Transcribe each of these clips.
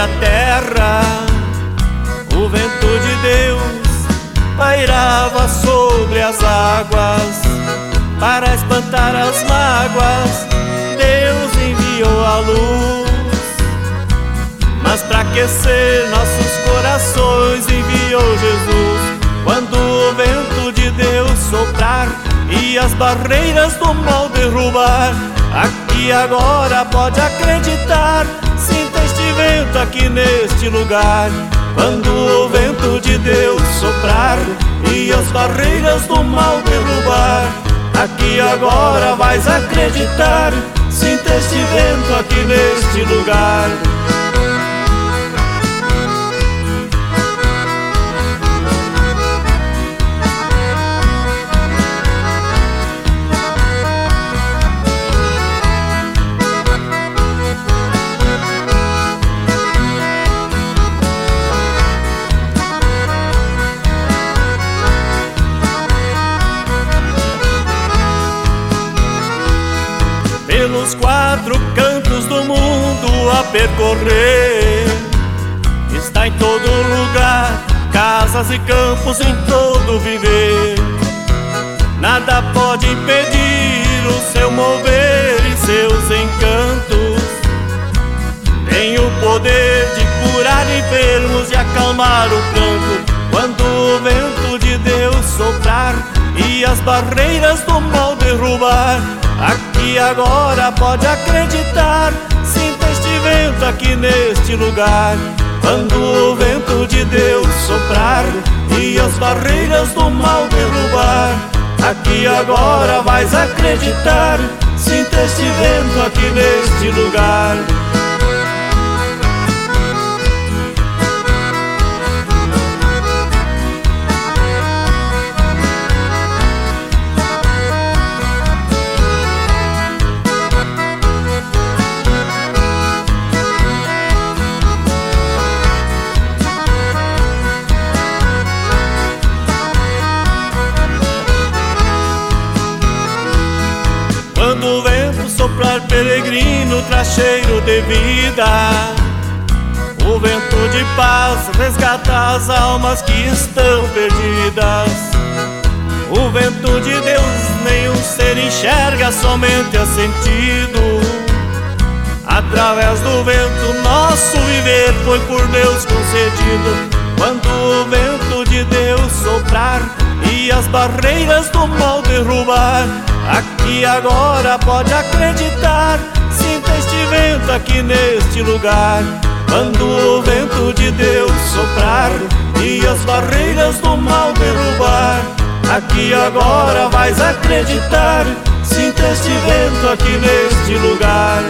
a terra, o vento de Deus pairava sobre as águas. Para espantar as mágoas, Deus enviou a luz. Mas para aquecer nossos corações, enviou Jesus. Quando o vento de Deus soprar e as barreiras do mal derrubar, aqui agora pode acreditar, sinta este vento aqui neste lugar. Quando o vento de Deus soprar e as barreiras do mal derrubar, aqui agora vais acreditar, sinta este vento aqui neste lugar. Pelos quatro cantos do mundo a percorrer, está em todo lugar, casas e campos em todo viver. Nada pode impedir o seu mover e seus encantos. Tem o poder de curar enfermos e acalmar o pranto. Quando o vento de Deus soprar e as barreiras do mal derrubar, aqui agora pode acreditar, sinta este vento aqui neste lugar. Quando o vento de Deus soprar e as barreiras do mal derrubar, aqui agora vais acreditar, sinta este vento aqui neste lugar. Quando o vento soprar peregrino traz cheiro de vida, o vento de paz resgata as almas que estão perdidas. O vento de Deus nenhum ser enxerga, somente é sentido. Através do vento nosso viver foi por Deus concedido. Quando o vento de Deus soprar e as barreiras do mal derrubar, aqui agora pode acreditar, sinta este vento aqui neste lugar. Quando o vento de Deus soprar e as barreiras do mal derrubar, aqui agora vais acreditar, sinta este vento aqui neste lugar.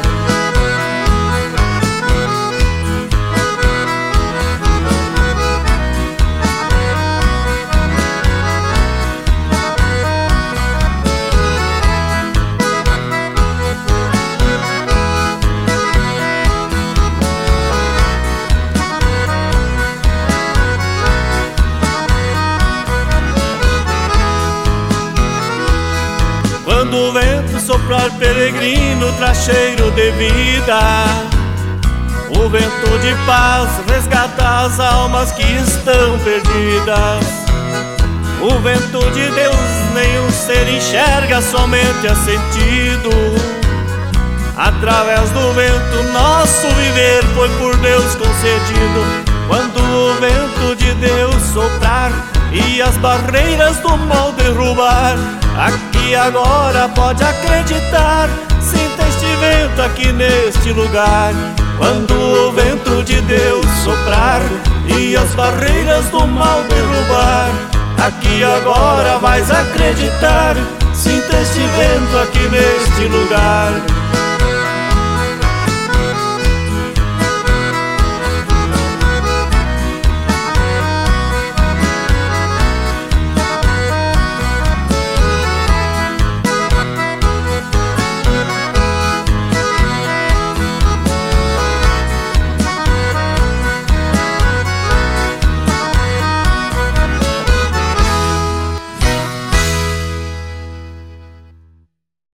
Quando o vento soprar peregrino traz cheiro de vida, o vento de paz resgata as almas que estão perdidas. O vento de Deus nenhum ser enxerga, somente é sentido. Através do vento nosso viver foi por Deus concedido. Quando o vento de Deus soprar e as barreiras do mal derrubar, aqui agora pode acreditar, sinta este vento aqui neste lugar. Quando o vento de Deus soprar e as barreiras do mal derrubar, aqui agora vais acreditar, sinta este vento aqui neste lugar.